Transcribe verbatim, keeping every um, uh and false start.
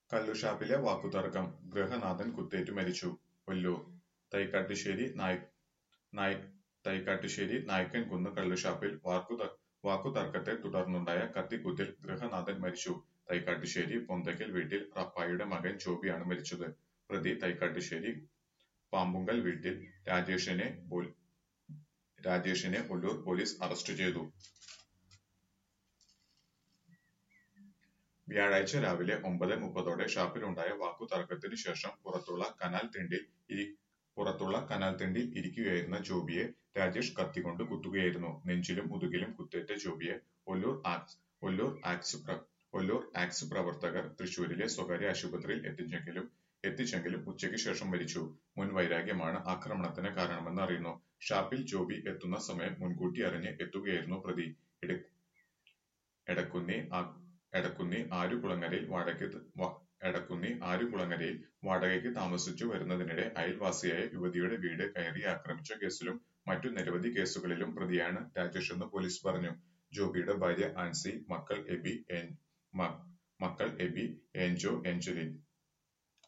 കള്ളുഷാപ്പിലെ വാക്കുതർക്കം, ഗൃഹനാഥൻ കുത്തേറ്റു മരിച്ചു. ഒല്ലൂർ തൈക്കാട്ടുശ്ശേരി നായ് നായ് തൈക്കാട്ടുശ്ശേരി നായ്ക്കൻകുന്ന് കള്ളുഷാപ്പിൽ വാക്കുത വാക്കുതർക്കത്തെ തുടർന്നുണ്ടായ കത്തിക്കുത്തിൽ ഗൃഹനാഥൻ മരിച്ചു. തൈക്കാട്ടുശ്ശേരി പൊന്തയ്ക്കൽ വീട്ടിൽ റപ്പായിയുടെ മകൻ ജോബിയാണ് മരിച്ചത്. പ്രതി തൈക്കാട്ടുശ്ശേരി പാമ്പുങ്കൽ വീട്ടിൽ രാജേഷിനെ പോൽ രാജേഷിനെ ഒല്ലൂർ പോലീസ് അറസ്റ്റ് ചെയ്തു. വ്യാഴാഴ്ച രാവിലെ ഒമ്പത് മുപ്പതോടെ ഷാപ്പിലുണ്ടായ വാക്കുതർക്കത്തിനു ശേഷം പുറത്തുള്ള കനാൽ തിണ്ടിൽ ഇരി പുറത്തുള്ള കനാൽ തിണ്ടിൽ ഇരിക്കുകയായിരുന്ന ജോബിയെ രാജേഷ് കത്തികൊണ്ട് കുത്തുകയായിരുന്നു. നെഞ്ചിലും മുതുകിലും കുത്തേറ്റ ജോബിയെ ഒല്ലൂർ ആക്സ് ഒല്ലൂർ ആക്സ് പ്ര ഒല്ലൂർ ആക്സ് പ്രവർത്തകർ തൃശൂരിലെ സ്വകാര്യ ആശുപത്രിയിൽ എത്തിച്ചെങ്കിലും എത്തിച്ചെങ്കിലും ഉച്ചയ്ക്ക് ശേഷം മരിച്ചു. മുൻ വൈരാഗ്യമാണ് ആക്രമണത്തിന് കാരണമെന്ന് അറിയുന്നു. ഷാപ്പിൽ ജോബി എത്തുന്ന സമയം മുൻകൂട്ടി അറിഞ്ഞ് എത്തുകയായിരുന്നു പ്രതി. എട എടക്കുന്നി ആ എടക്കുന്നി ആരുകുളങ്ങരയിൽ വാടകയ്ക്ക് ത- വ- എടക്കുന്നി ആരുകുളങ്ങരയിൽ വാടകയ്ക്ക് താമസിച്ചു വരുന്നതിനിടെ അയൽവാസിയായ യുവതിയുടെ വീട് കയറി ആക്രമിച്ച കേസിലും മറ്റു നിരവധി കേസുകളിലും പ്രതിയാണ് രാജേഷെന്ന് പോലീസ് പറഞ്ഞു. ജോബിയുടെ ഭാര്യ ആൻസി, മക്കൾ എബി, ഏൻ- മ- മക്കൾ എബി, ഏഞ്ചോ, ഏഞ്ചലിൻ